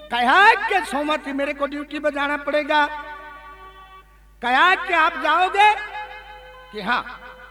कहा कि सोमवती मेरे को ड्यूटी पे जाना पड़ेगा। कहा कि आप जाओगे कि हाँ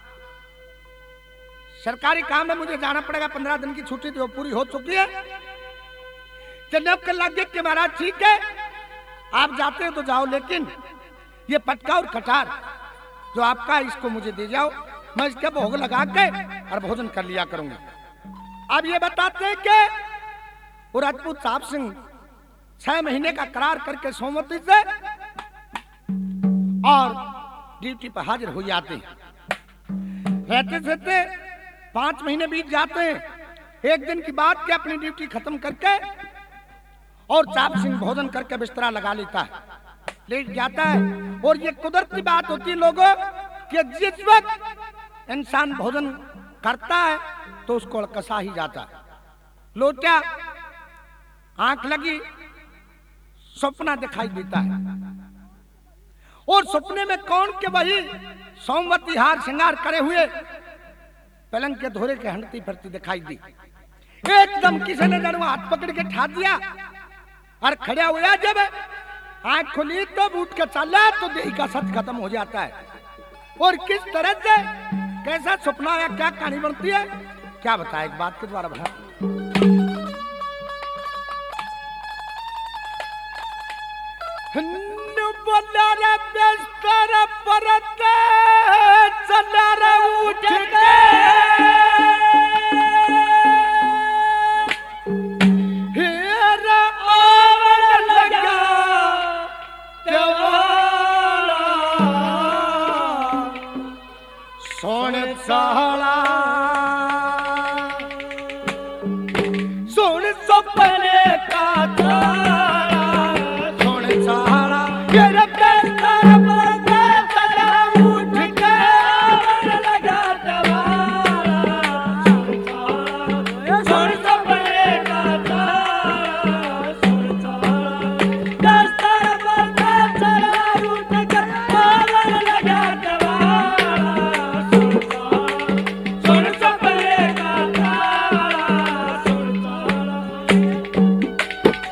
सरकारी काम है, मुझे जाना पड़ेगा, 15 दिन की छुट्टी तो पूरी हो चुकी है। जनाब के लगे कि महाराज ठीक है आप जाते हो तो जाओ, लेकिन ये पटका और कटार जो आपका इसको मुझे दे जाओ, मैं इसके भोग लगा के और भोजन कर लिया करूंगा। अब ये बताते हैं कि वो राजपूत साहब सिंह 6 महीने का करार करके सोमवती से और ड्यूटी पर हाजिर हो जाते हैं। रहते रहते 5 महीने बीत जाते हैं। एक दिन की बात के अपनी ड्यूटी खत्म करके और चाप सिंह भोजन करके बिस्तरा लगा लेता है, लेट जाता है। और ये कुदरती बात होती है लोगों कि जिस वक्त इंसान भोजन करता है तो उसको कसा ही जाता है। लोटा आंख लगी, सपना दिखाई देता है और सपने में कौन के वही सोमवती हार श्रृंगार करे हुए पलंग के धोरे के हंडती फिरती दिखाई दी। एकदम किसी ने जड़ हाथ पकड़ के ठा दिया और खड़ा हुआ। जब आंख खुली तो उठ के चला तो देह का सच खत्म हो जाता है। और किस तरह से कैसा सपना या क्या कहानी बनती है क्या बताए एक बात के द्वारा बता। बोला रे बिस्तर परते चला रे उठ के हेरा आवन लगा देवाला सोने साला सोने सपने का तारा सोने साला तेरा बिस्तर परते चला उठ के आवन लगा देवाला सोने सपने का तारा सोने साला बिस्तर परते चला उठ के आवन लगा देवाला सोने सपने का तारा सोने साला।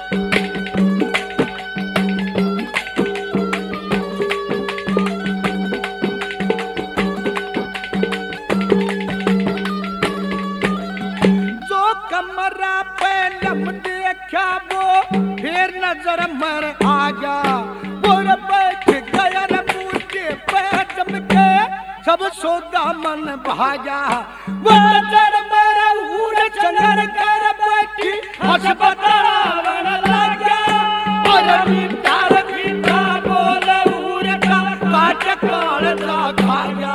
जो कमरा पे लम देखा वो फिर नजर मर आ गया। और बैठ गया रे मुझे पे जम के सब सौदा मन भागा। वो नजर मेरा उड़ चंगर कर बैठी अस्पताल लगा। और मीठा बोले उड़ का काट काल सा खाया।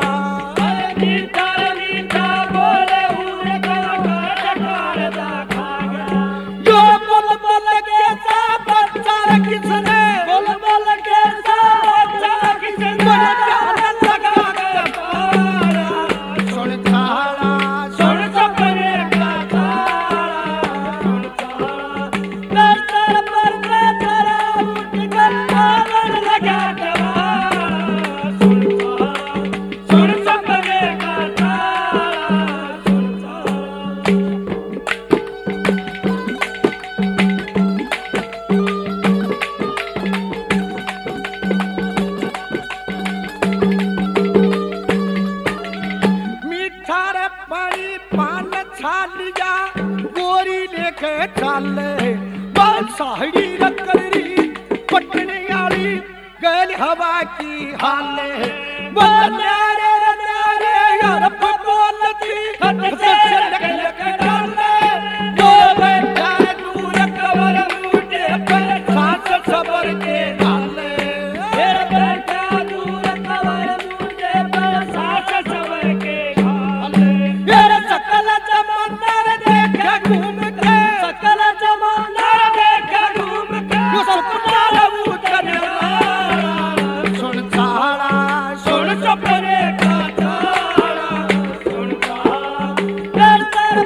मीठा बोले उड़ का काट काल सा खाया। जो बुलबुल के साथ बच्चा किसने बुलबुल के साथ बच्चा किसने लगा के पारा सुन तारा सुन सपने का तारा सुन तारा बिस्तर पर चला उठ कर आवन लगा देवाला सुन तारा सुन सपने का तारा सुन तारा। मीठा रे पानी पान छा लिया गोरी लेके चाले। साड़ी रकरी पटने वाली गल हवा की हाले। न्यारे न्यारे यार बोलती से लग डाले। जो बैठा दूर कवर मुझे पर सांस सबर के डाले। बैठा दूर कवर मुझे पर सांस सबर के डाले। सकल जमाना देखा घूम के सकल जमाना देखा घूम के सपना उतर सुन सारा सुन सपने का तारा सुन तारा।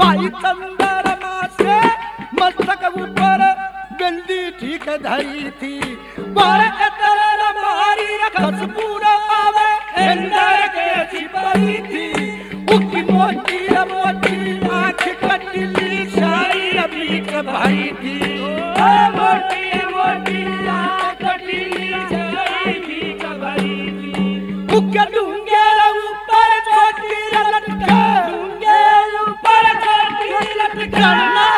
भाई चंद्रमा से मस्तक ऊपर बिंदी ठीक धरी थी बार इतर मारी रखस पूरा आवे इंदर के छिपरी थी उकी मोटी आँख कटली सारी रबीक भाई थी मोटी मोटी आँख कटली सारी रबीक भाई थी उके डूंगे ऊपर छोटी लटका डूंगे ऊपर छोटी लटका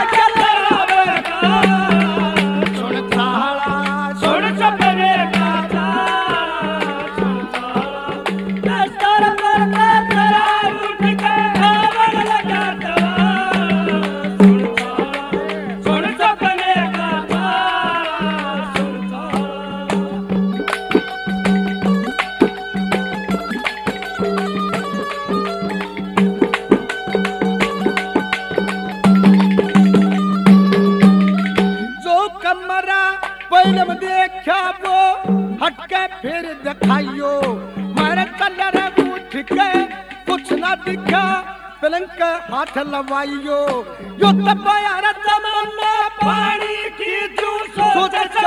देखा वो हटके फिर दिखाइयो मारे कलर उठ के कुछ ना दिखा पलंग के हाथ लवाइयो यो तब यार जमाना पानी की जूस सोच